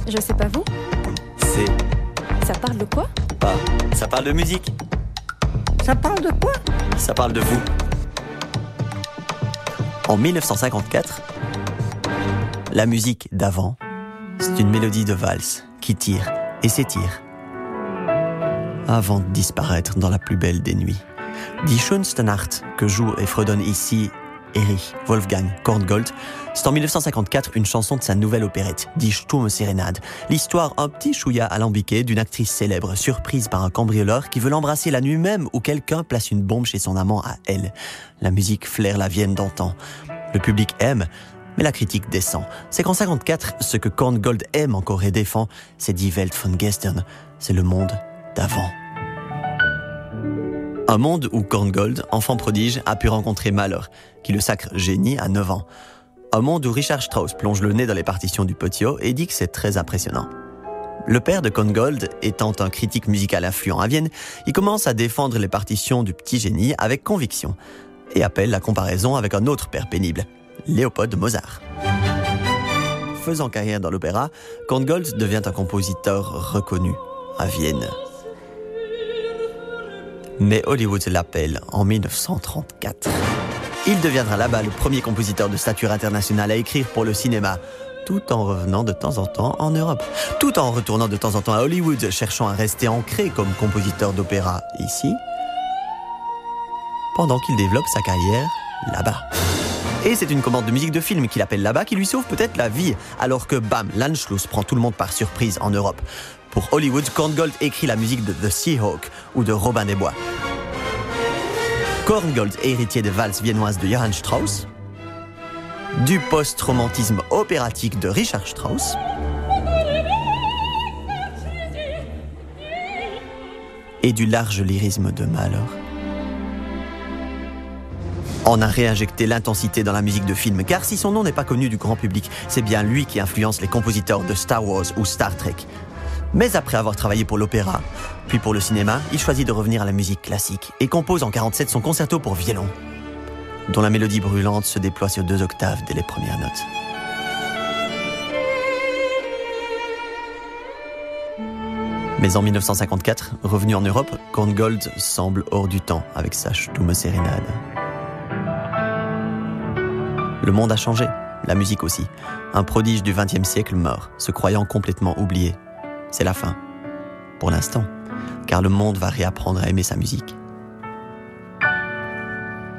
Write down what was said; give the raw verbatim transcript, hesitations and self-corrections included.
Je sais pas vous. C'est Ça parle de quoi? pas. Ça parle de musique. Ça parle de quoi? Ça parle de vous. En mille neuf cent cinquante-quatre, la musique d'avant, c'est une mélodie de valse qui tire et s'étire avant de disparaître dans la plus belle des nuits. Die schönste Nacht, que joue et fredonne ici Erich Wolfgang Korngold, c'est en mille neuf cent cinquante-quatre une chanson de sa nouvelle opérette, Die Sturmserenade. L'histoire un petit chouïa alambiqué d'une actrice célèbre surprise par un cambrioleur qui veut l'embrasser la nuit même où quelqu'un place une bombe chez son amant à elle. La musique flaire la Vienne d'antan. Le public aime, mais la critique descend. C'est qu'en cinquante-quatre, ce que Korngold aime encore et défend, c'est Die Welt von gestern. C'est le monde d'avant. Un monde où Korngold, enfant prodige, a pu rencontrer Mahler, qui le sacre génie à neuf ans. Un monde où Richard Strauss plonge le nez dans les partitions du Potio et dit que c'est très impressionnant. Le père de Korngold, étant un critique musical influent à Vienne, il commence à défendre les partitions du petit génie avec conviction et appelle la comparaison avec un autre père pénible, Léopold Mozart. Faisant carrière dans l'opéra, Korngold devient un compositeur reconnu à Vienne. Mais Hollywood l'appelle en mille neuf cent trente-quatre. Il deviendra là-bas le premier compositeur de stature internationale à écrire pour le cinéma, tout en revenant de temps en temps en Europe, tout en retournant de temps en temps à Hollywood, cherchant à rester ancré comme compositeur d'opéra ici, pendant qu'il développe sa carrière là-bas. Et c'est une commande de musique de film qu'il appelle là-bas qui lui sauve peut-être la vie, alors que bam, l'Anschluss prend tout le monde par surprise en Europe. Pour Hollywood, Korngold écrit la musique de The Seahawk ou de Robin des Bois. Korngold est héritier des valses viennoises de Johann Strauss, du post-romantisme opératique de Richard Strauss et du large lyrisme de Mahler. On a réinjecté l'intensité dans la musique de film, car si son nom n'est pas connu du grand public, c'est bien lui qui influence les compositeurs de Star Wars ou Star Trek. Mais après avoir travaillé pour l'opéra, puis pour le cinéma, il choisit de revenir à la musique classique et compose en quarante-sept son concerto pour violon, dont la mélodie brûlante se déploie sur deux octaves dès les premières notes. Mais en mille neuf cent cinquante-quatre, revenu en Europe, Korngold semble hors du temps avec sa Sturmserenade. Le monde a changé, la musique aussi. Un prodige du vingtième siècle meurt, se croyant complètement oublié. C'est la fin, pour l'instant, car le monde va réapprendre à aimer sa musique.